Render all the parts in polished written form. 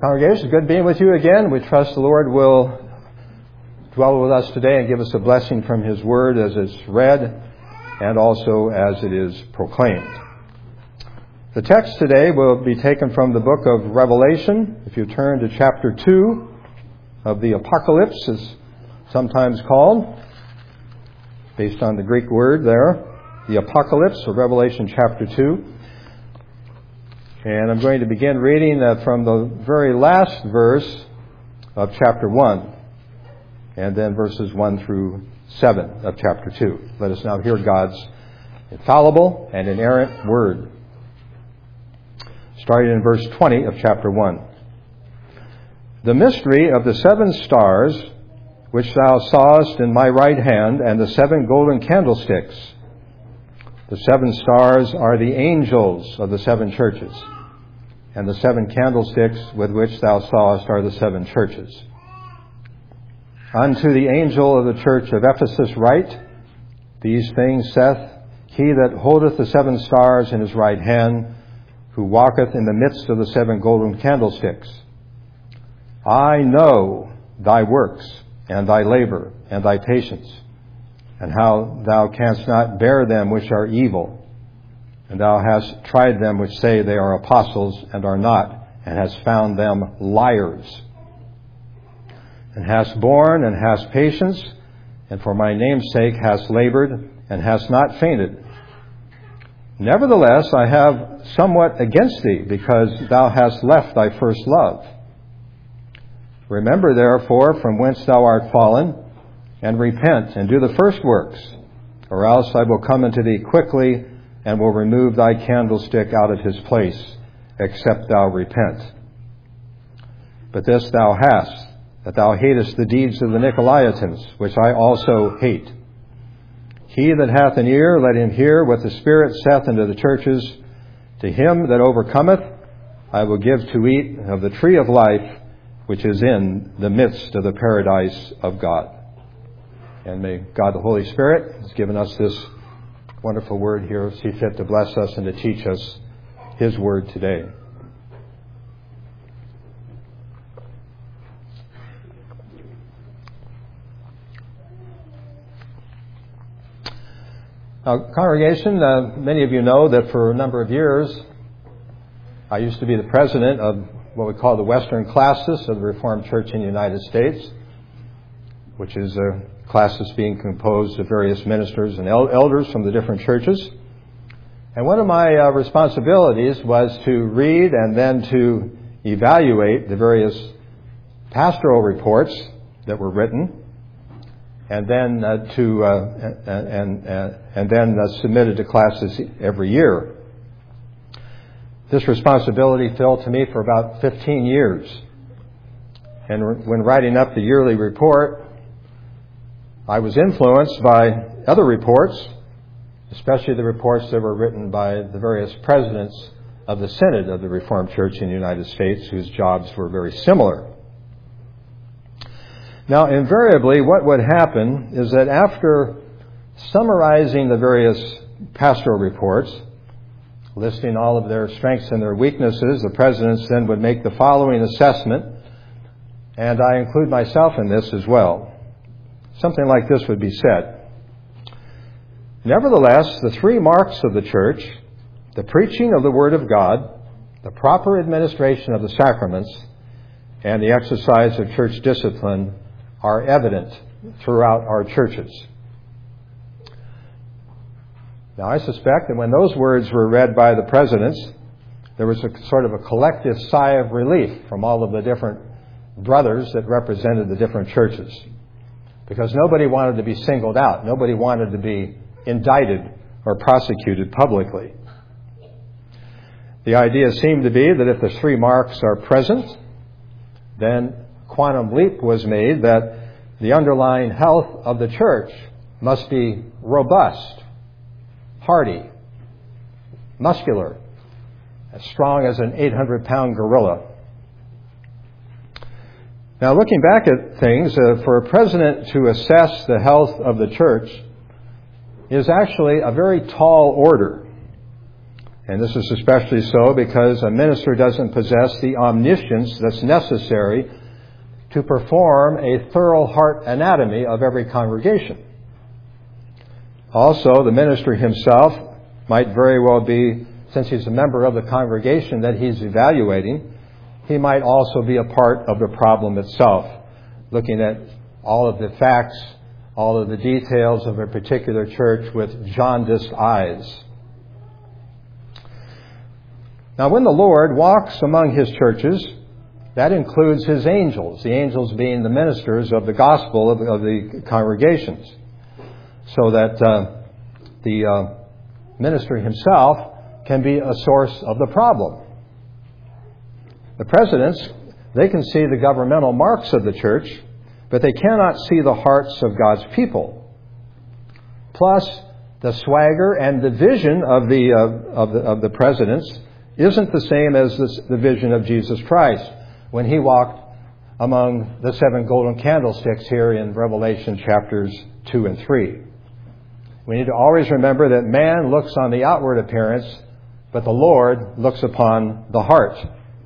Congregation, good being with you again. We trust the Lord will dwell with us today and give us a blessing from His Word as it's read and also as it is proclaimed. The text today will be taken from the book of Revelation. If you turn to chapter 2 of the Apocalypse, as sometimes called, based on the Greek word there, the Apocalypse of Revelation chapter 2. And I'm going to begin reading from the very last verse of chapter 1, and then verses 1 through 7 of chapter 2. Let us now hear God's infallible and inerrant word. Starting in verse 20 of chapter 1. The mystery of the 7 stars, which thou sawest in my right hand, and the 7 golden candlesticks. The 7 stars are the angels of the 7 churches, and the 7 candlesticks with which thou sawest are the 7 churches. Unto the angel of the church of Ephesus write, These things saith he that holdeth the 7 stars in his right hand, who walketh in the midst of the 7 golden candlesticks. I know thy works, and thy labor, and thy patience, and how thou canst not bear them which are evil. And thou hast tried them which say they are apostles, and are not, and hast found them liars. And hast borne, and hast patience, and for my name's sake hast labored, and hast not fainted. Nevertheless, I have somewhat against thee, because thou hast left thy first love. Remember therefore from whence thou art fallen, and repent, and do the first works, or else I will come unto thee quickly, and will remove thy candlestick out of his place, except thou repent. But this thou hast, that thou hatest the deeds of the Nicolaitans, which I also hate. He that hath an ear, let him hear what the Spirit saith unto the churches. To him that overcometh, I will give to eat of the tree of life, which is in the midst of the paradise of God. And may God the Holy Spirit has given us this wonderful word here, see fit to bless us and to teach us His word today. Now, congregation, many of you know that for a number of years I used to be the president of what we call the Western Classis of the Reformed Church in the United States, which is classes being composed of various ministers and elders from the different churches. And one of my responsibilities was to read and then to evaluate the various pastoral reports that were written, and then submitted to classes every year. This responsibility fell to me for about 15 years. And when writing up the yearly report, I was influenced by other reports, especially the reports that were written by the various presidents of the Synod of the Reformed Church in the United States, whose jobs were very similar. Now, invariably, what would happen is that after summarizing the various pastoral reports, listing all of their strengths and their weaknesses, the presidents then would make the following assessment, and I include myself in this as well. Something like this would be said. Nevertheless, the 3 marks of the church, the preaching of the Word of God, the proper administration of the sacraments, and the exercise of church discipline are evident throughout our churches. Now, I suspect that when those words were read by the presidents, there was a sort of a collective sigh of relief from all of the different brothers that represented the different churches. Because nobody wanted to be singled out. Nobody wanted to be indicted or prosecuted publicly. The idea seemed to be that if the 3 marks are present, then quantum leap was made that the underlying health of the church must be robust, hardy, muscular, as strong as an 800-pound gorilla. Now, looking back at things, for a president to assess the health of the church is actually a very tall order. And this is especially so because a minister doesn't possess the omniscience that's necessary to perform a thorough heart anatomy of every congregation. Also, the minister himself might very well be, since he's a member of the congregation that he's evaluating, he might also be a part of the problem itself, looking at all of the facts, all of the details of a particular church with jaundiced eyes. Now, when the Lord walks among His churches, that includes His angels, the angels being the ministers of the gospel of the congregations, so that the minister himself can be a source of the problem. The presidents, they can see the governmental marks of the church, but they cannot see the hearts of God's people. Plus, the swagger and the vision of the presidents isn't the same as the vision of Jesus Christ when He walked among the 7 golden candlesticks here in Revelation chapters 2 and 3. We need to always remember that man looks on the outward appearance, but the Lord looks upon the heart.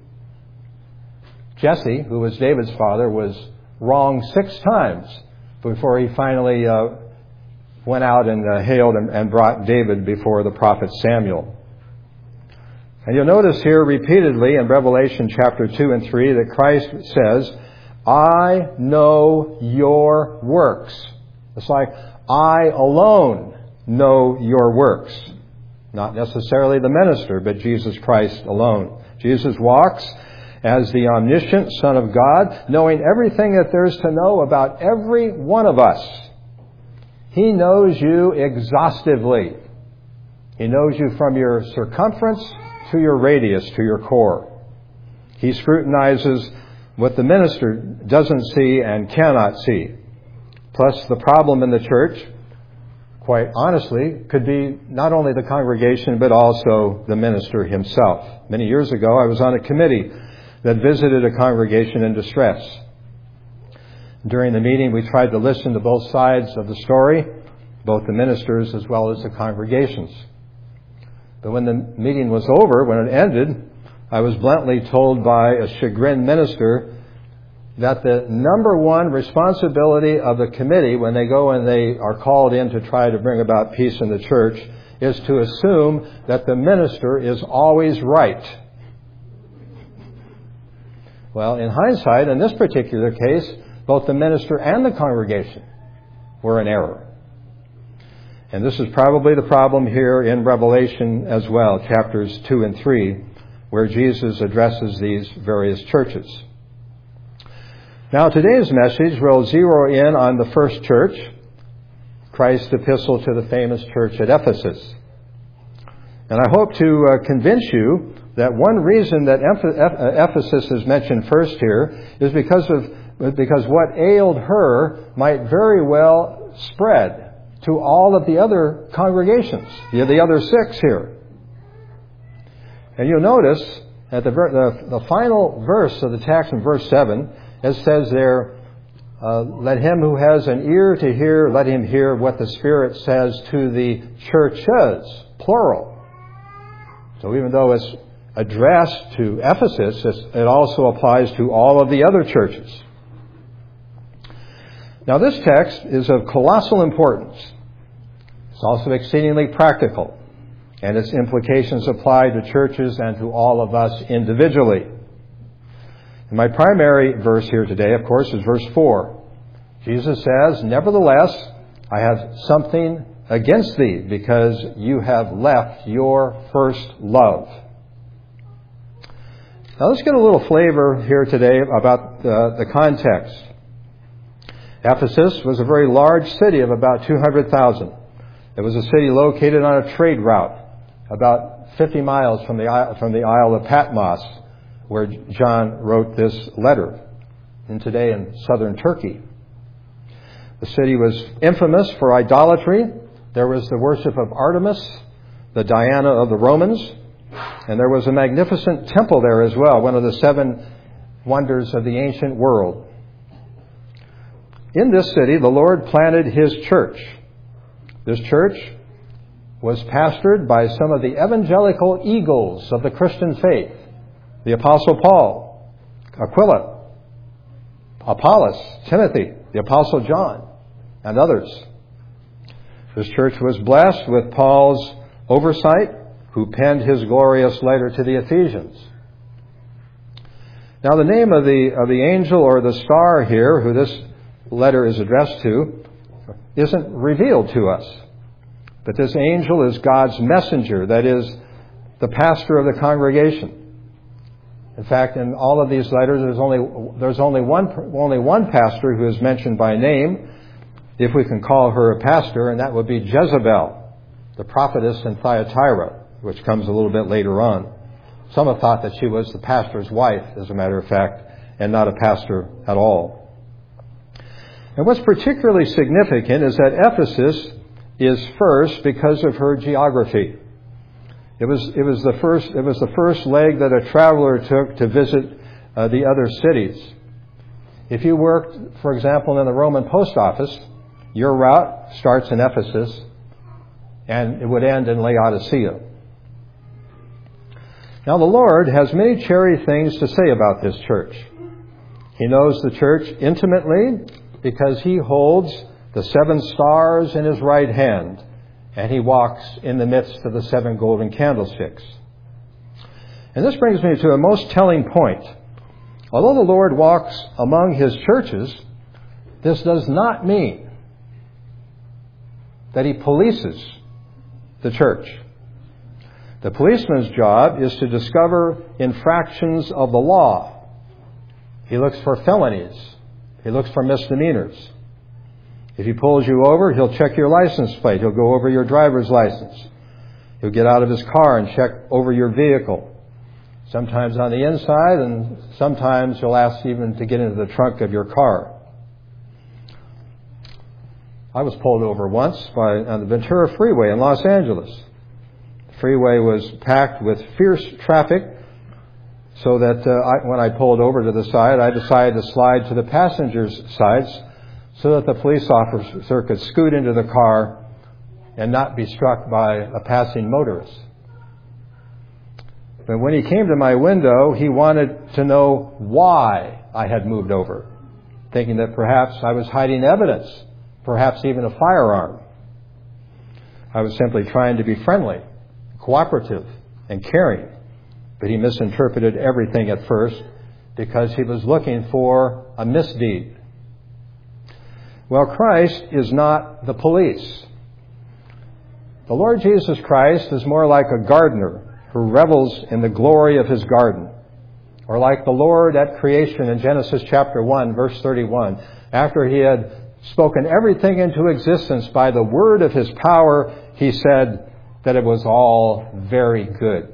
Jesse, who was David's father, was wrong 6 times before he finally went out and hailed and brought David before the prophet Samuel. And you'll notice here repeatedly in Revelation chapter 2 and 3 that Christ says, I know your works. It's like, I alone know your works. Not necessarily the minister, but Jesus Christ alone. Jesus walks as the omniscient Son of God, knowing everything that there is to know about every one of us. He knows you exhaustively. He knows you from your circumference to your radius, to your core. He scrutinizes what the minister doesn't see and cannot see. Plus, the problem in the church, quite honestly, could be not only the congregation, but also the minister himself. Many years ago, I was on a committee that visited a congregation in distress. During the meeting, we tried to listen to both sides of the story, both the ministers as well as the congregations. But when the meeting was over, when it ended, I was bluntly told by a chagrined minister that the number one responsibility of the committee when they go and they are called in to try to bring about peace in the church is to assume that the minister is always right. Well, in hindsight, in this particular case, both the minister and the congregation were in error. And this is probably the problem here in Revelation as well, chapters 2 and 3, where Jesus addresses these various churches. Now, today's message will zero in on the first church, Christ's epistle to the famous church at Ephesus. And I hope to convince you that one reason that Ephesus is mentioned first here is because what ailed her might very well spread to all of the other congregations, the other 6 here. And you'll notice at the final verse of the text in verse 7, it says there, let him who has an ear to hear, let him hear what the Spirit says to the churches, plural. So even though it's addressed to Ephesus, it also applies to all of the other churches. Now, this text is of colossal importance. It's also exceedingly practical, and its implications apply to churches and to all of us individually. And my primary verse here today, of course, is verse 4. Jesus says, nevertheless, I have something against thee, because you have left your first love. Now, let's get a little flavor here today about the context. Ephesus was a very large city of about 200,000. It was a city located on a trade route about 50 miles from the Isle of Patmos, where John wrote this letter, and today in southern Turkey. The city was infamous for idolatry. There was the worship of Artemis, the Diana of the Romans, and there was a magnificent temple there as well, one of the 7 wonders of the ancient world. In this city, the Lord planted His church. This church was pastored by some of the evangelical eagles of the Christian faith. The Apostle Paul, Aquila, Apollos, Timothy, the Apostle John, and others. This church was blessed with Paul's oversight, who penned his glorious letter to the Ephesians. Now, the name of the angel or the star here, who this letter is addressed to, isn't revealed to us. But this angel is God's messenger, that is, the pastor of the congregation. In fact, in all of these letters, there's only one pastor who is mentioned by name, if we can call her a pastor, and that would be Jezebel, the prophetess in Thyatira, which comes a little bit later on. Some have thought that she was the pastor's wife, as a matter of fact, and not a pastor at all. And what's particularly significant is that Ephesus is first because of her geography. It was the first leg that a traveler took to visit the other cities. If you worked, for example, in the Roman post office, your route starts in Ephesus and it would end in Laodicea. Now, the Lord has many cheery things to say about this church. He knows the church intimately because He holds the 7 stars in His right hand, and He walks in the midst of the 7 golden candlesticks. And this brings me to a most telling point. Although the Lord walks among His churches, this does not mean that He polices the church. The policeman's job is to discover infractions of the law. He looks for felonies. He looks for misdemeanors. If he pulls you over, he'll check your license plate. He'll go over your driver's license. He'll get out of his car and check over your vehicle. Sometimes on the inside, and sometimes he'll ask even to get into the trunk of your car. I was pulled over once on the Ventura Freeway in Los Angeles. The freeway was packed with fierce traffic, so that when I pulled over to the side, I decided to slide to the passenger's sides so that the police officer could scoot into the car and not be struck by a passing motorist. But when he came to my window, he wanted to know why I had moved over, thinking that perhaps I was hiding evidence, perhaps even a firearm. I was simply trying to be friendly, cooperative, and caring. But he misinterpreted everything at first because he was looking for a misdeed. Well, Christ is not the police. The Lord Jesus Christ is more like a gardener who revels in the glory of his garden. Or like the Lord at creation in Genesis chapter 1, verse 31. After he had spoken everything into existence by the word of his power, he said that it was all very good.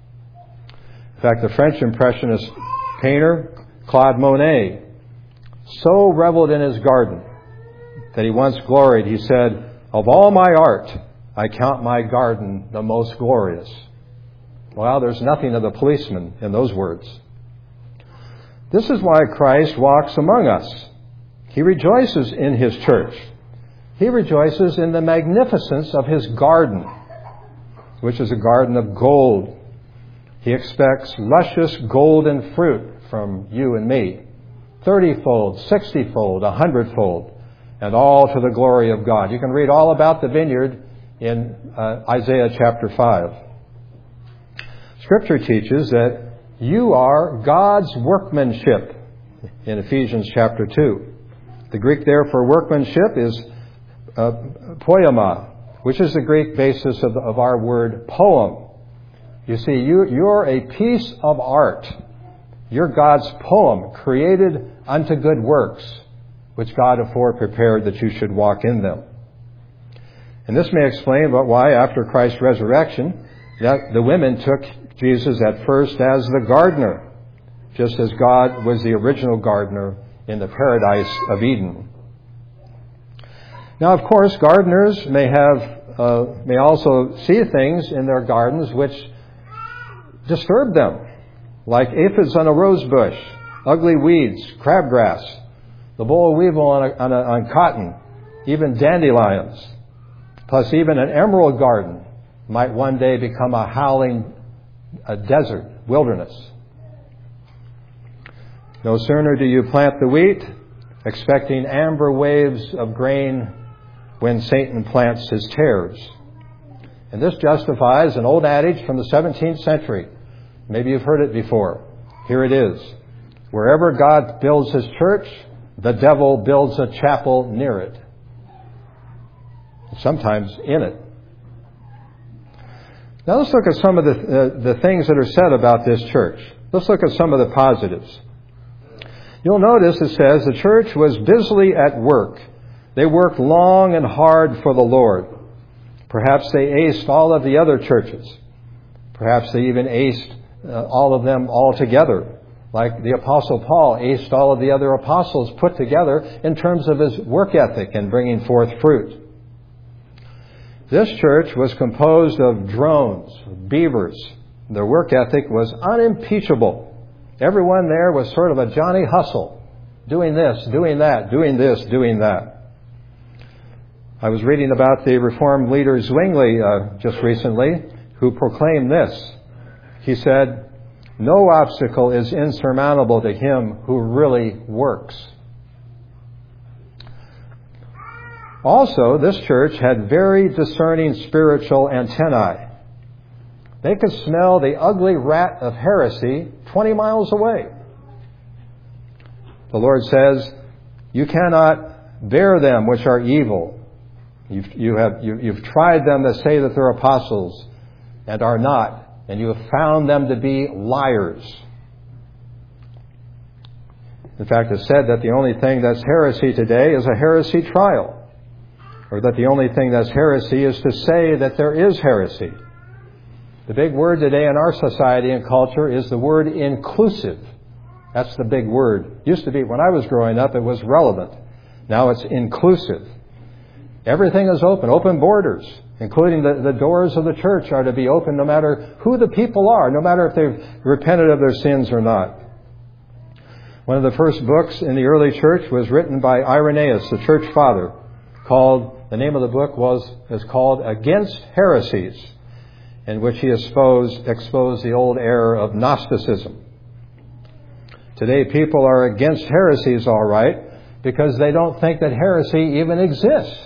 In fact, the French impressionist painter Claude Monet so reveled in his garden that he once gloried. He said, "Of all my art, I count my garden the most glorious." Well, there's nothing of the policeman in those words. This is why Christ walks among us. He rejoices in his church. He rejoices in the magnificence of his garden, which is a garden of gold. He expects luscious golden fruit from you and me, 30-fold, 60-fold, 100-fold, and all to the glory of God. You can read all about the vineyard in Isaiah chapter 5. Scripture teaches that you are God's workmanship in Ephesians chapter 2. The Greek there for workmanship is poema, which is the Greek basis of our word poem. You see, you're a piece of art. You're God's poem, created unto good works, which God afore prepared that you should walk in them. And this may explain why, after Christ's resurrection, that the women took Jesus at first as the gardener, just as God was the original gardener in the paradise of Eden. Now, of course, gardeners may also see things in their gardens which disturb them, like aphids on a rose bush, ugly weeds, crabgrass, the boll weevil on cotton, even dandelions, plus even an emerald garden might one day become a howling desert, wilderness. No sooner do you plant the wheat, expecting amber waves of grain, when Satan plants his tares. And this justifies an old adage from the 17th century. Maybe you've heard it before. Here it is. Wherever God builds his church, the devil builds a chapel near it. Sometimes in it. Now let's look at some of the things that are said about this church. Let's look at some of the positives. You'll notice it says the church was busily at work. They worked long and hard for the Lord. Perhaps they aced all of the other churches. Perhaps they even aced all of them all together. Like the Apostle Paul aced all of the other apostles put together in terms of his work ethic and bringing forth fruit. This church was composed of drones, beavers. Their work ethic was unimpeachable. Everyone there was sort of a Johnny Hustle, doing this, doing that, doing this, doing that. I was reading about the Reformed leader Zwingli just recently, who proclaimed this. He said, "No obstacle is insurmountable to him who really works." Also, this church had very discerning spiritual antennae. They could smell the ugly rat of heresy 20 miles away. The Lord says, "You cannot bear them which are evil. You've tried them that say that they're apostles and are not, and you have found them to be liars." In fact, it's said that the only thing that's heresy today is a heresy trial, or that the only thing that's heresy is to say that there is heresy. The big word today in our society and culture is the word inclusive. That's the big word. Used to be, when I was growing up, it was relevant. Now it's inclusive. Everything is open, open borders, including the doors of the church are to be open no matter who the people are, no matter if they've repented of their sins or not. One of the first books in the early church was written by Irenaeus, the church father, the name of the book is called Against Heresies, in which he exposed the old error of Gnosticism. Today people are against heresies, all right, because they don't think that heresy even exists.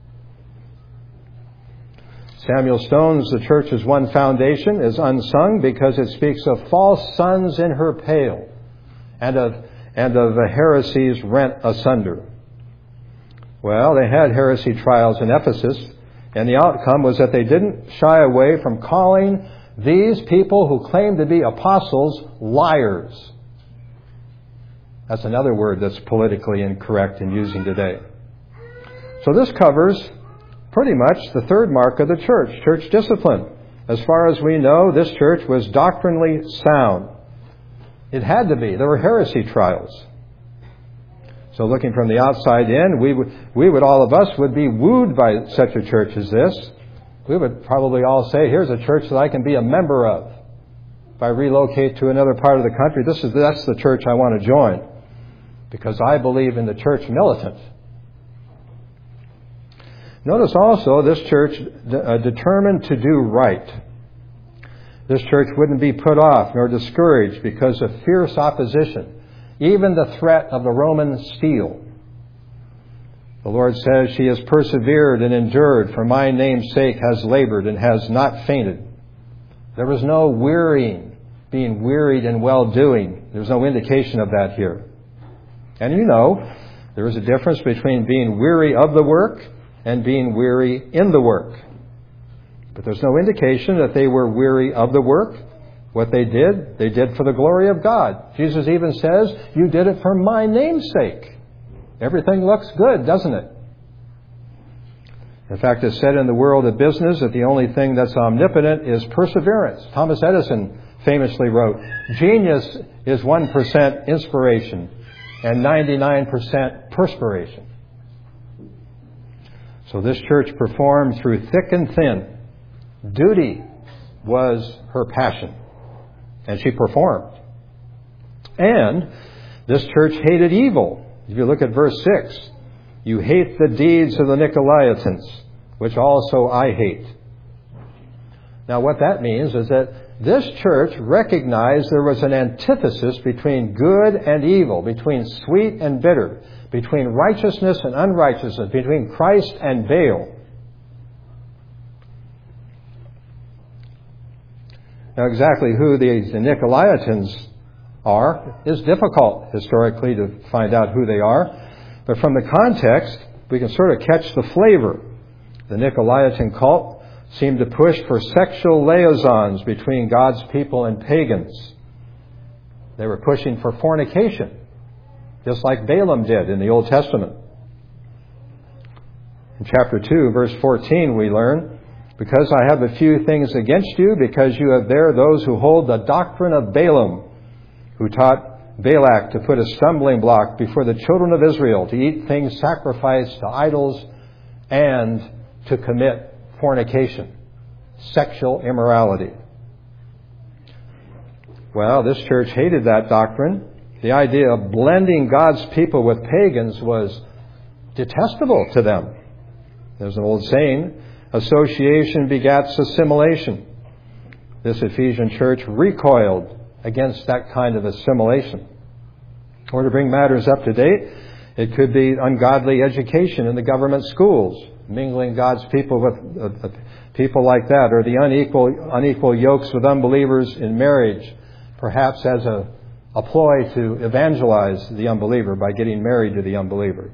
Samuel Stone's The Church's One Foundation is unsung because it speaks of false sons in her pale and of heresies rent asunder. Well, they had heresy trials in Ephesus, and the outcome was that they didn't shy away from calling these people who claim to be apostles liars. That's another word that's politically incorrect in using today. So this covers pretty much the third mark of the church discipline. As far as we know, this church was doctrinally sound. It had to be. There were heresy trials. So looking from the outside in, we would all of us would be wooed by such a church as this. We would probably all say, here's a church that I can be a member of. If I relocate to another part of the country, that's the church I want to join, because I believe in the church militant. Notice also this church determined to do right. This church wouldn't be put off nor discouraged because of fierce opposition, even the threat of the Roman steel. The Lord says, "She has persevered and endured, for my name's sake has labored and has not fainted." There was no being wearied in well-doing. There's no indication of that here. And you know, there is a difference between being weary of the work and being weary in the work. But there's no indication that they were weary of the work. What they did for the glory of God. Jesus even says, "You did it for my name's sake." Everything looks good, doesn't it? In fact, it's said in the world of business that the only thing that's omnipotent is perseverance. Thomas Edison famously wrote, "Genius is 1% inspiration and 99% perspiration." So this church performed through thick and thin. Duty was her passion, and she performed. And this church hated evil. If you look at verse 6, "You hate the deeds of the Nicolaitans, which also I hate." Now what that means is that this church recognized there was an antithesis between good and evil, between sweet and bitter, between righteousness and unrighteousness, between Christ and Baal. Now exactly who the Nicolaitans are is difficult historically to find out who they are. But from the context, we can sort of catch the flavor. The Nicolaitan cult seemed to push for sexual liaisons between God's people and pagans. They were pushing for fornication, just like Balaam did in the Old Testament. In chapter 2, verse 14, we learn, "Because I have a few things against you, because you have there those who hold the doctrine of Balaam, who taught Balak to put a stumbling block before the children of Israel, to eat things sacrificed to idols, and to commit fornication," sexual immorality. Well, this church hated that doctrine. The idea of blending God's people with pagans was detestable to them. There's an old saying, association begats assimilation. This Ephesian church recoiled against that kind of assimilation. Or to bring matters up to date, it could be ungodly education in the government schools, mingling God's people with people like that, or the unequal yokes with unbelievers in marriage, perhaps as a ploy to evangelize the unbeliever by getting married to the unbeliever.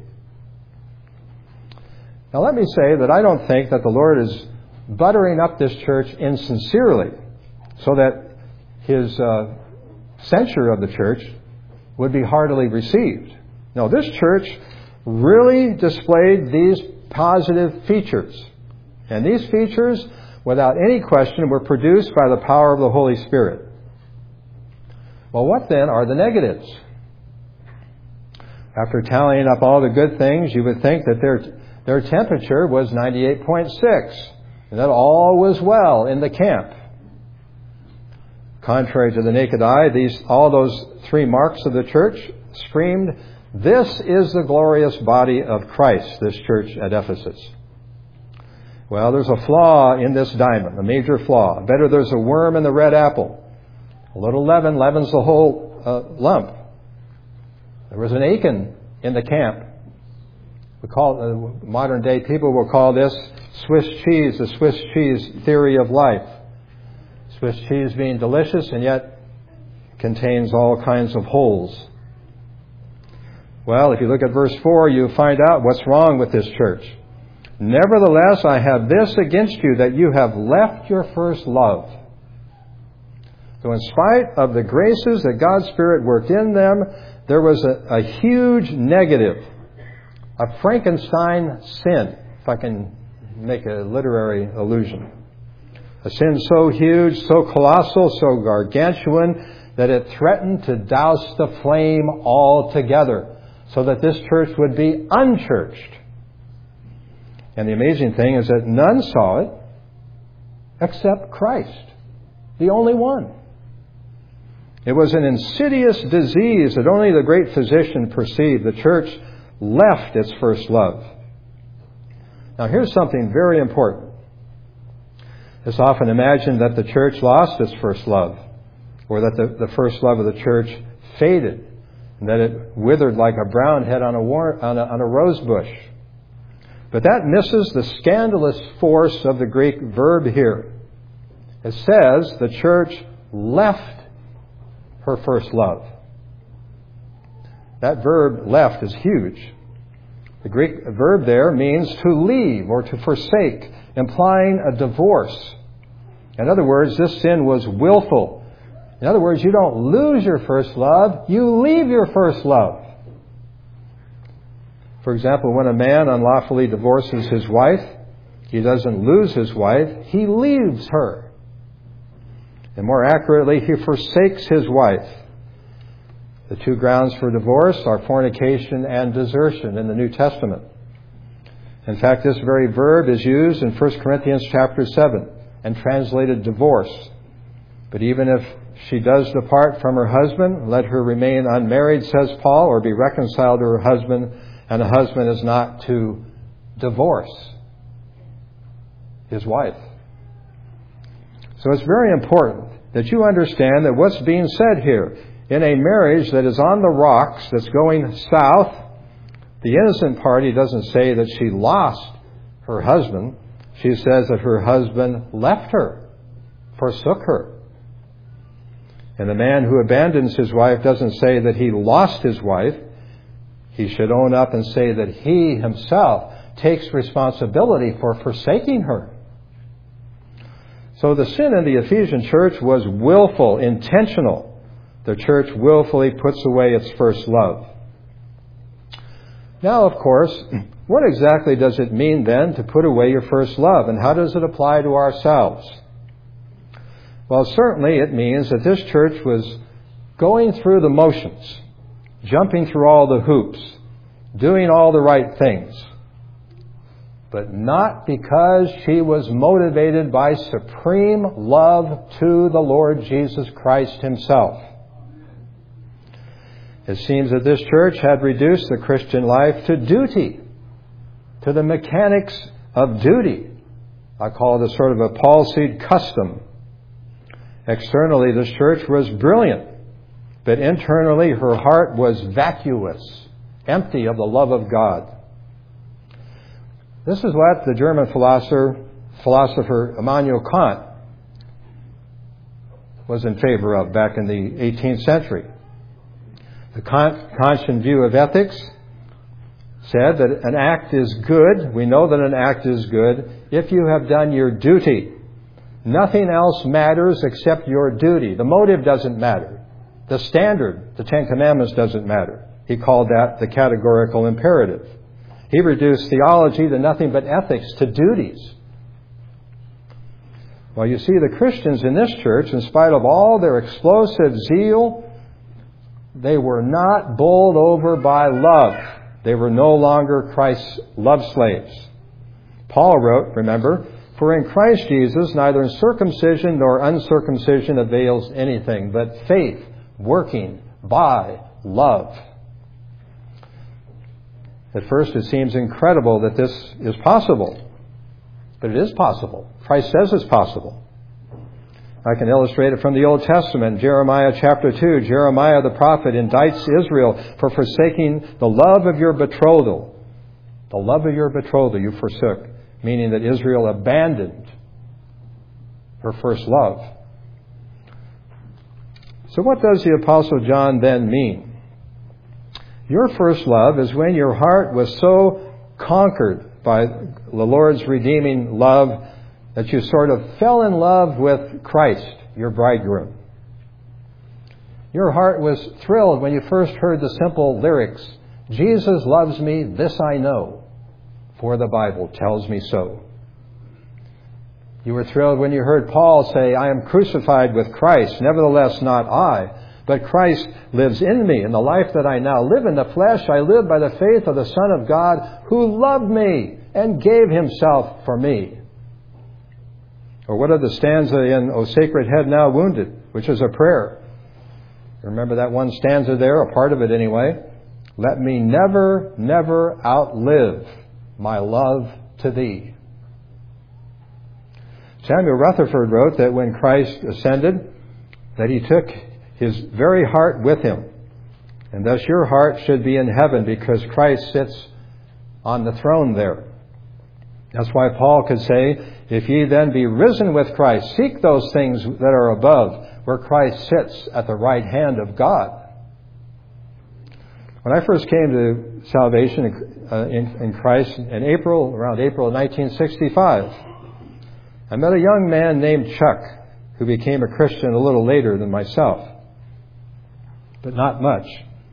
Now let me say that I don't think that the Lord is buttering up this church insincerely so that His censure of the church would be heartily received. No, this church really displayed these positive features. And these features, without any question, were produced by the power of the Holy Spirit. Well, what then are the negatives? After tallying up all the good things, you would think that their temperature was 98.6, and that all was well in the camp. Contrary to the naked eye, all those three marks of the church screamed, "This is the glorious body of Christ," this church at Ephesus. Well, there's a flaw in this diamond, a major flaw. Better there's a worm in the red apple. A little leaven leavens the whole lump. There was an Achan in the camp. Modern day people will call this Swiss cheese, the Swiss cheese theory of life. Swiss cheese being delicious and yet contains all kinds of holes. Well, if you look at verse 4, you find out what's wrong with this church. "Nevertheless, I have this against you, that you have left your first love." So in spite of the graces that God's Spirit worked in them, there was a huge negative, a Frankenstein sin, if I can make a literary allusion. A sin so huge, so colossal, so gargantuan, that it threatened to douse the flame altogether, so that this church would be unchurched. And the amazing thing is that none saw it except Christ, the only one. It was an insidious disease that only the great physician perceived. The church left its first love. Now here's something very important. It's often imagined that the church lost its first love, or that the first love of the church faded, and that it withered like a brown head on a rose bush. But that misses the scandalous force of the Greek verb here. It says the church left her first love. That verb, left, is huge. The Greek verb there means to leave or to forsake, implying a divorce. In other words, this sin was willful. In other words, you don't lose your first love, you leave your first love. For example, when a man unlawfully divorces his wife, he doesn't lose his wife, he leaves her. And more accurately, he forsakes his wife. The two grounds for divorce are fornication and desertion in the New Testament. In fact, this very verb is used in 1 Corinthians chapter 7 and translated divorce. But even if she does depart from her husband, let her remain unmarried, says Paul, or be reconciled to her husband, and the husband is not to divorce his wife. So it's very important that you understand that what's being said here, in a marriage that is on the rocks, that's going south, the innocent party doesn't say that she lost her husband. She says that her husband left her, forsook her. And the man who abandons his wife doesn't say that he lost his wife. He should own up and say that he himself takes responsibility for forsaking her. So the sin in the Ephesian church was willful, intentional. The church willfully puts away its first love. Now, of course, what exactly does it mean then to put away your first love? And how does it apply to ourselves? Well, certainly it means that this church was going through the motions, jumping through all the hoops, doing all the right things, but not because she was motivated by supreme love to the Lord Jesus Christ Himself. It seems that this church had reduced the Christian life to duty, to the mechanics of duty. I call it a sort of a palsied custom. Externally, this church was brilliant, but internally her heart was vacuous, empty of the love of God. This is what the German philosopher Immanuel Kant was in favor of back in the 18th century. The Kantian view of ethics said that an act is good. We know that an act is good if you have done your duty. Nothing else matters except your duty. The motive doesn't matter. The standard, the Ten Commandments, doesn't matter. He called that the categorical imperative. He reduced theology to nothing but ethics, to duties. Well, you see, the Christians in this church, in spite of all their explosive zeal, they were not bowled over by love. They were no longer Christ's love slaves. Paul wrote, remember, "For in Christ Jesus neither circumcision nor uncircumcision avails anything, but faith working by love." At first it seems incredible that this is possible, but it is possible. Christ says it's possible. I can illustrate it from the Old Testament. Jeremiah chapter 2. Jeremiah the prophet indicts Israel for forsaking the love of your betrothal. The love of your betrothal you forsook, meaning that Israel abandoned her first love. So what does the Apostle John then mean? Your first love is when your heart was so conquered by the Lord's redeeming love that you sort of fell in love with Christ, your bridegroom. Your heart was thrilled when you first heard the simple lyrics, "Jesus loves me, this I know, for the Bible tells me so." You were thrilled when you heard Paul say, "I am crucified with Christ, nevertheless not I, but Christ lives in me. In the life that I now live in the flesh, I live by the faith of the Son of God who loved me and gave Himself for me." Or what of the stanza in "O Sacred Head Now Wounded," which is a prayer? Remember that one stanza there, a part of it anyway? "Let me never, never outlive my love to Thee." Samuel Rutherford wrote that when Christ ascended, that He took His very heart with Him. And thus your heart should be in heaven because Christ sits on the throne there. That's why Paul could say, "If ye then be risen with Christ, seek those things that are above, where Christ sits at the right hand of God." When I first came to salvation in Christ in around April of 1965, I met a young man named Chuck who became a Christian a little later than myself, but not much.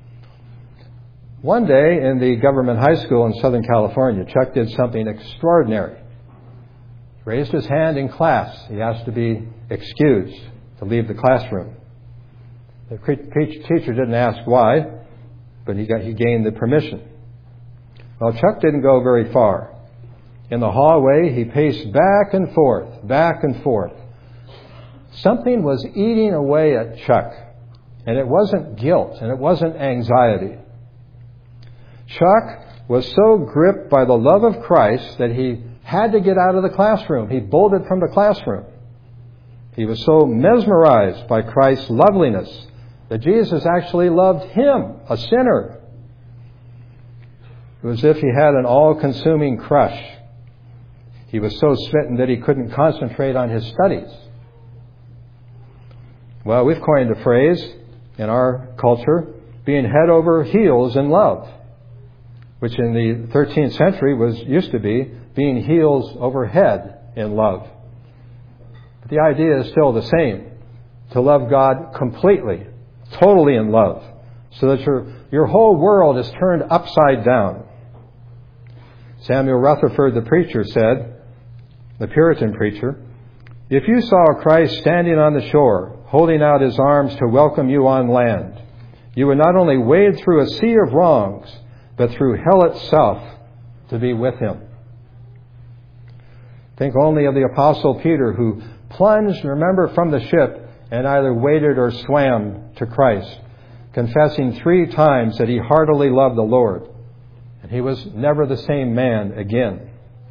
One day in the government high school in Southern California, Chuck did something extraordinary. He raised his hand in class. He asked to be excused, to leave the classroom. The teacher didn't ask why, but he gained the permission. Well, Chuck didn't go very far. In the hallway, he paced back and forth, back and forth. Something was eating away at Chuck, and it wasn't guilt, and it wasn't anxiety. Chuck was so gripped by the love of Christ that he had to get out of the classroom. He bolted from the classroom. He was so mesmerized by Christ's loveliness that Jesus actually loved him, a sinner. It was as if he had an all-consuming crush. He was so smitten that he couldn't concentrate on his studies. Well, we've coined a phrase in our culture, being head over heels in love, which in the 13th century used to be being heels over head in love. But the idea is still the same, to love God completely, totally in love, so that your whole world is turned upside down. Samuel Rutherford, the preacher, said, the Puritan preacher, "If you saw Christ standing on the shore, holding out his arms to welcome you on land, you would not only wade through a sea of wrongs, but through hell itself to be with him." Think only of the Apostle Peter, who plunged, remember, from the ship and either waded or swam to Christ, confessing 3 times that he heartily loved the Lord. And he was never the same man again.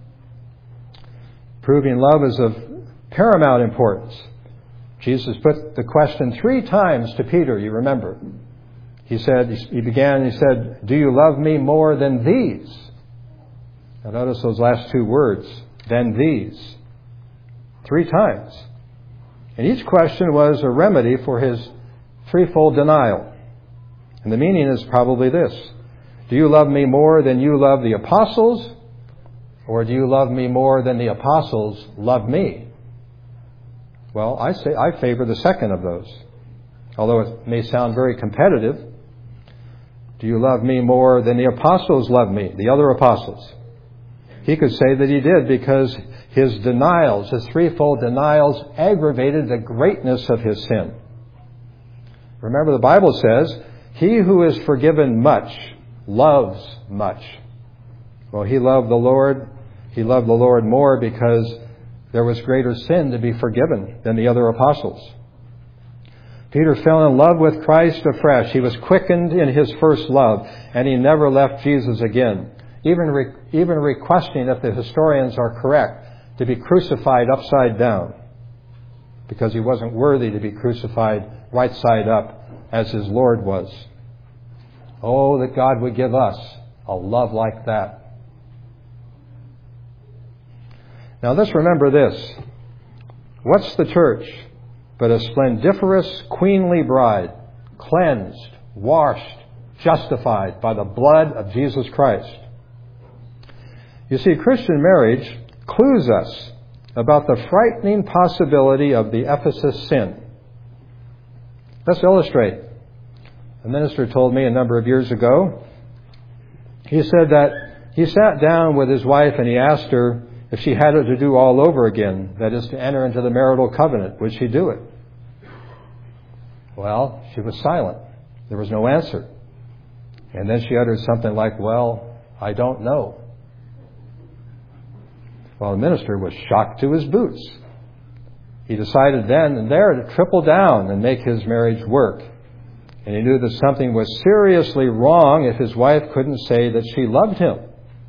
Proving love is of paramount importance. Jesus put the question 3 times to Peter, you remember. He said, "Do you love me more than these?" Now notice those last 2 words, "than these." 3 times. And each question was a remedy for his threefold denial. And the meaning is probably this: do you love me more than you love the apostles? Or do you love me more than the apostles love me? Well, I favor the second of those, although it may sound very competitive. Do you love me more than the apostles love me, the other apostles? He could say that he did because his denials, his threefold denials, aggravated the greatness of his sin. Remember, the Bible says, "He who is forgiven much loves much." Well, he loved the Lord more because there was greater sin to be forgiven than the other apostles. Peter fell in love with Christ afresh. He was quickened in his first love, and he never left Jesus again, even requesting, if the historians are correct, to be crucified upside down, because he wasn't worthy to be crucified right side up as his Lord was. Oh, that God would give us a love like that. Now let's remember this. What's the church but a splendiferous, queenly bride, cleansed, washed, justified by the blood of Jesus Christ? You see, Christian marriage clues us about the frightening possibility of the Ephesus sin. Let's illustrate. A minister told me a number of years ago, he said that he sat down with his wife and he asked her if she had it to do all over again, that is, to enter into the marital covenant, would she do it? Well, she was silent. There was no answer. And then she uttered something like, "Well, I don't know." Well, the minister was shocked to his boots. He decided then and there to triple down and make his marriage work. And he knew that something was seriously wrong if his wife couldn't say that she loved him,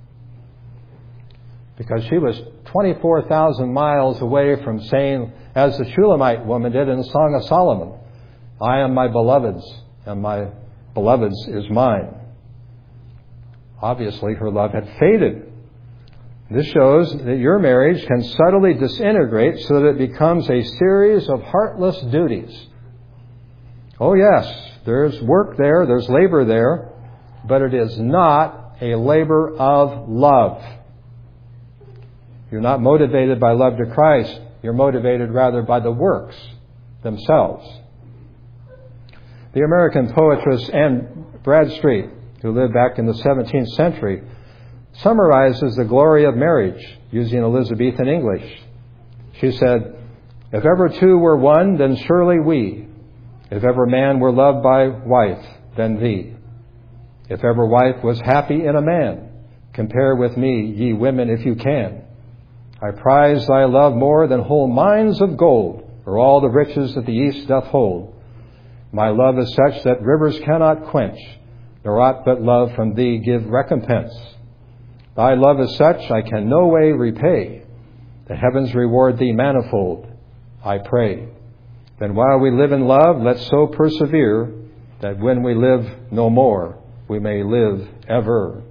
because she was 24,000 miles away from saying, as the Shulamite woman did in the Song of Solomon, "I am my beloved's, and my beloved's is mine." Obviously, her love had faded. This shows that your marriage can subtly disintegrate so that it becomes a series of heartless duties. Oh yes, there's work there, there's labor there, but it is not a labor of love. You're not motivated by love to Christ. You're motivated rather by the works themselves. The American poetess Anne Bradstreet, who lived back in the 17th century, summarizes the glory of marriage using Elizabethan English. She said, "If ever 2 were one, then surely we. If ever man were loved by wife, then thee. If ever wife was happy in a man, compare with me, ye women, if you can. I prize thy love more than whole mines of gold, or all the riches that the east doth hold. My love is such that rivers cannot quench, nor aught but love from thee give recompense. Thy love is such I can no way repay. The heavens reward thee manifold. I pray. Then while we live in love, let's so persevere that when we live no more, we may live ever.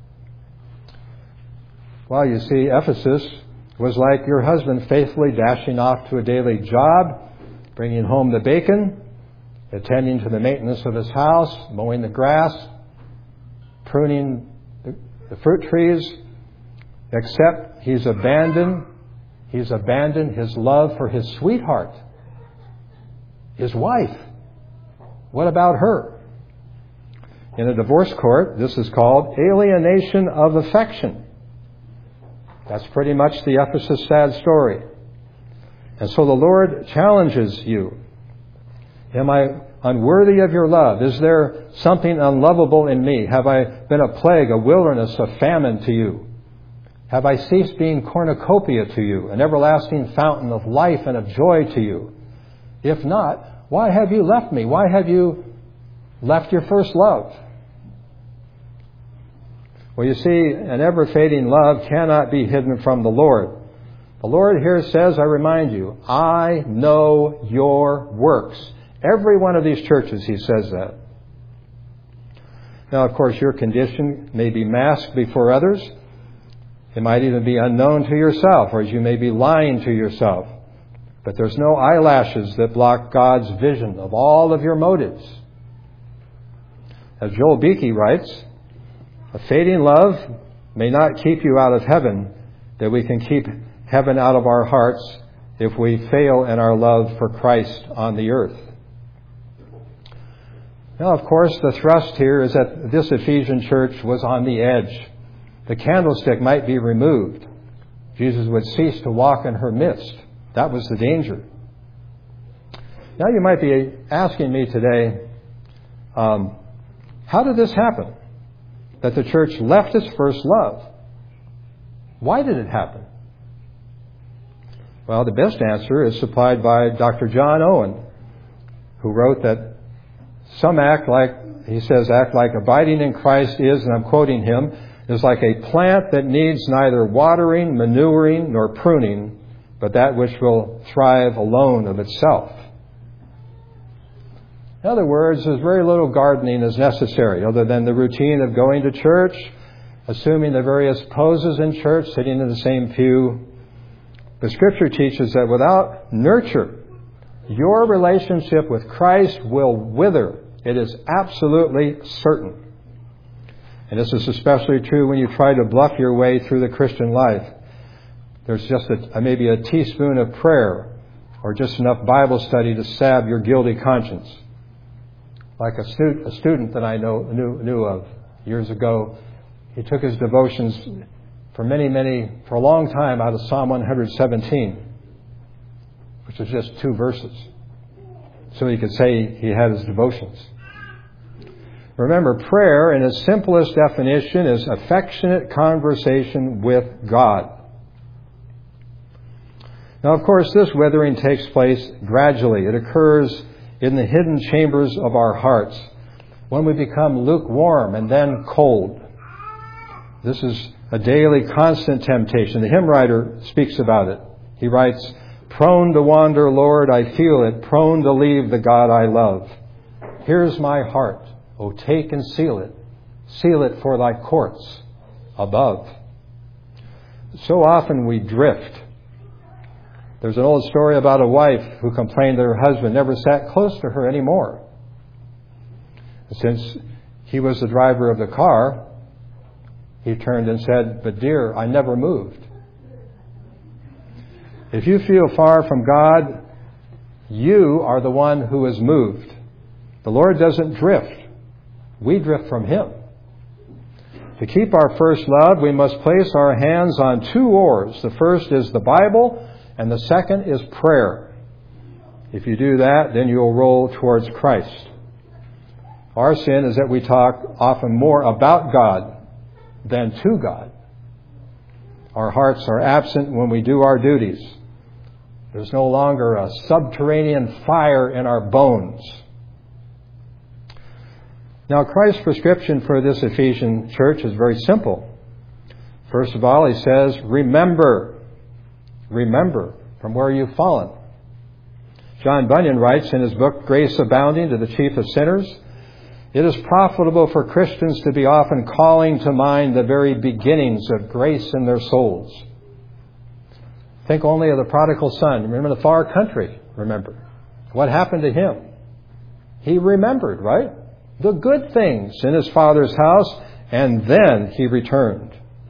Well, you see, Ephesus was like your husband faithfully dashing off to a daily job, bringing home the bacon, attending to the maintenance of his house, mowing the grass, pruning the fruit trees, except he's abandoned his love for his sweetheart, his wife. What about her? In a divorce court, this is called alienation of affection. That's pretty much the Ephesus sad story. And so the Lord challenges you. Am I unworthy of your love? Is there something unlovable in me? Have I been a plague, a wilderness, a famine to you? Have I ceased being cornucopia to you, an everlasting fountain of life and of joy to you? If not, why have you left me? Why have you left your first love? Well, you see, an ever-fading love cannot be hidden from the Lord. The Lord here says, I remind you, I know your works. Every one of these churches, he says that. Now, of course, your condition may be masked before others. It might even be unknown to yourself, or you may be lying to yourself. But there's no eyelashes that block God's vision of all of your motives. As Joel Beakey writes, a fading love may not keep you out of heaven, that we can keep heaven out of our hearts if we fail in our love for Christ on the earth. Now, of course, the thrust here is that this Ephesian church was on the edge. The candlestick might be removed. Jesus would cease to walk in her midst. That was the danger. Now you might be asking me today, how did this happen? That the church left its first love. Why did it happen? Well, the best answer is supplied by Dr. John Owen, who wrote that some act like abiding in Christ is, and I'm quoting him, is like a plant that needs neither watering, manuring, nor pruning, but that which will thrive alone of itself. In other words, there's very little gardening is necessary other than the routine of going to church, assuming the various poses in church, sitting in the same pew. The Scripture teaches that without nurture, your relationship with Christ will wither. It is absolutely certain. And this is especially true when you try to bluff your way through the Christian life. There's just maybe a teaspoon of prayer or just enough Bible study to salve your guilty conscience. Like a student that I knew of years ago, he took his devotions for a long time out of Psalm 117, which is just 2 verses. So he could say he had his devotions. Remember, prayer in its simplest definition is affectionate conversation with God. Now, of course, this withering takes place gradually. It occurs in the hidden chambers of our hearts when we become lukewarm and then cold. This is a daily, constant temptation. The hymn writer speaks about it. He writes, "Prone to wander, Lord, I feel it, prone to leave the God I love. Here's my heart, O take and seal it for thy courts above." So often we drift. There's an old story about a wife who complained that her husband never sat close to her anymore. Since he was the driver of the car, he turned and said, "But dear, I never moved." If you feel far from God, you are the one who is moved. The Lord doesn't drift. We drift from Him. To keep our first love, we must place our hands on 2 oars. The first is the Bible, and the second is prayer. If you do that, then you'll roll towards Christ. Our sin is that we talk often more about God than to God. Our hearts are absent when we do our duties. There's no longer a subterranean fire in our bones. Now, Christ's prescription for this Ephesian church is very simple. First of all, he says, remember from where you've fallen. John Bunyan writes in his book, Grace Abounding to the Chief of Sinners, "It is profitable for Christians to be often calling to mind the very beginnings of grace in their souls." Think only of the prodigal son. Remember the far country, remember. What happened to him? He remembered, right? The good things in his father's house, and then he returned.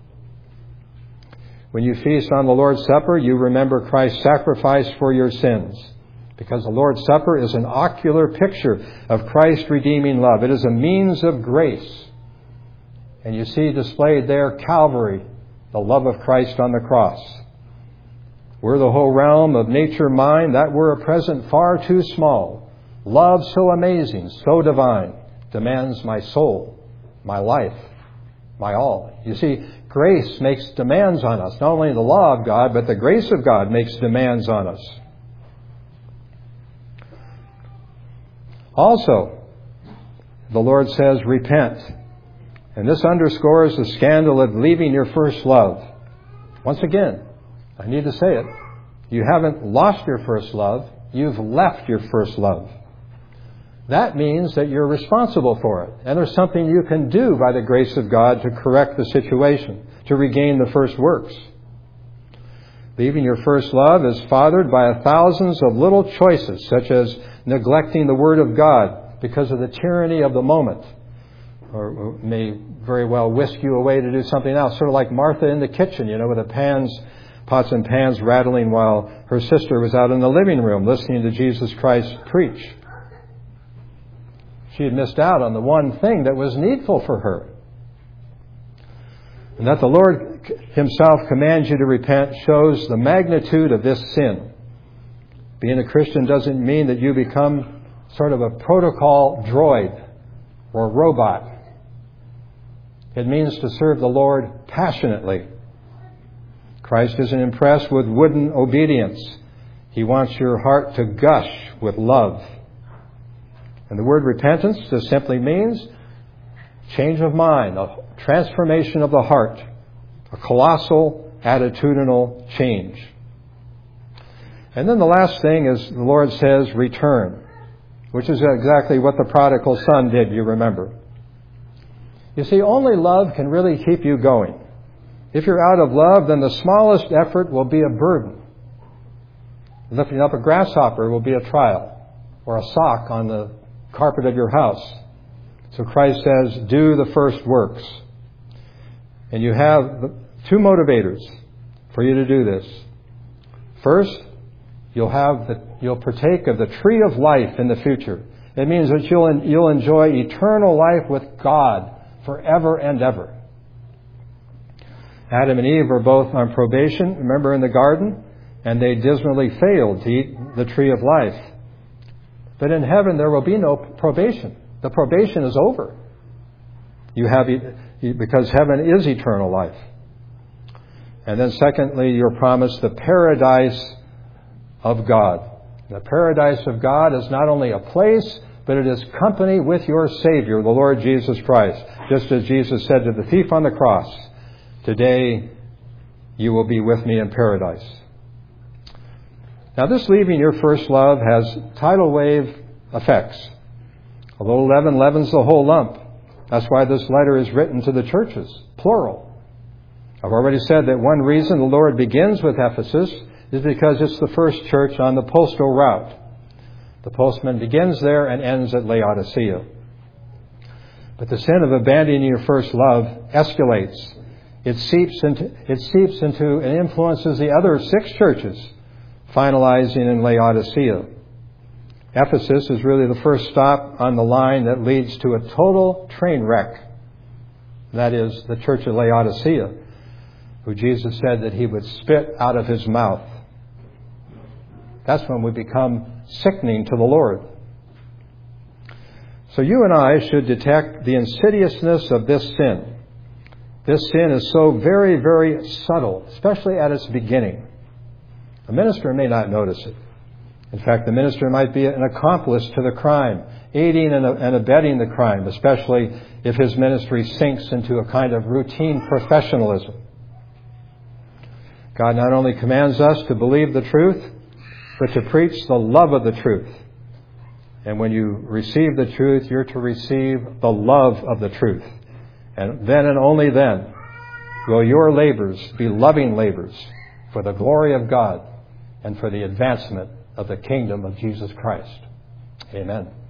When you feast on the Lord's Supper, you remember Christ's sacrifice for your sins, because the Lord's Supper is an ocular picture of Christ's redeeming love. It is a means of grace. And you see displayed there Calvary, the love of Christ on the cross. Were the whole realm of nature mine, that were a present far too small. Love so amazing, so divine, demands my soul, my life, my all. You see, grace makes demands on us. Not only the law of God, but the grace of God makes demands on us. Also, the Lord says, repent. And this underscores the scandal of leaving your first love. Once again, I need to say it. You haven't lost your first love. You've left your first love. That means that you're responsible for it. And there's something you can do by the grace of God to correct the situation, to regain the first works. Leaving your first love is fathered by thousands of little choices, such as neglecting the Word of God because of the tyranny of the moment, or may very well whisk you away to do something else, sort of like Martha in the kitchen, with the pots and pans rattling while her sister was out in the living room listening to Jesus Christ preach. She had missed out on the one thing that was needful for her. And that the Lord Himself commands you to repent shows the magnitude of this sin. Being a Christian doesn't mean that you become sort of a protocol droid or robot. It means to serve the Lord passionately. Christ isn't impressed with wooden obedience. He wants your heart to gush with love. And the word repentance just simply means change of mind, a transformation of the heart, a colossal attitudinal change. And then the last thing is the Lord says return, which is exactly what the prodigal son did, you remember. You see, only love can really keep you going. If you're out of love, then the smallest effort will be a burden. Lifting up a grasshopper will be a trial, or a sock on the carpet of your house. So Christ says, do the first works. And you have two motivators for you to do this. First, you'll partake of the tree of life in the future. It means that you'll enjoy eternal life with God forever and ever. Adam and Eve were both on probation, remember, in the garden, and they dismally failed to eat the tree of life. But in heaven there will be no probation. The probation is over. Because heaven is eternal life. And then secondly, you're promised the paradise of God. The paradise of God is not only a place, but it is company with your Savior, the Lord Jesus Christ. Just as Jesus said to the thief on the cross, today you will be with me in paradise. Now this leaving your first love has tidal wave effects. A little leaven leavens the whole lump. That's why this letter is written to the churches, plural. I've already said that one reason the Lord begins with Ephesus is because it's the first church on the postal route. The postman begins there and ends at Laodicea. But the sin of abandoning your first love escalates. It seeps into and influences the other 6 churches, finalizing in Laodicea. Ephesus is really the first stop on the line that leads to a total train wreck. That is the church of Laodicea, who Jesus said that He would spit out of His mouth. That's when we become sickening to the Lord. So you and I should detect the insidiousness of this sin. This sin is so very, very subtle, especially at its beginning. A minister may not notice it. In fact, the minister might be an accomplice to the crime, aiding and abetting the crime, especially if his ministry sinks into a kind of routine professionalism. God not only commands us to believe the truth, but to preach the love of the truth. And when you receive the truth, you're to receive the love of the truth. And then and only then will your labors be loving labors for the glory of God and for the advancement of the kingdom of Jesus Christ. Amen.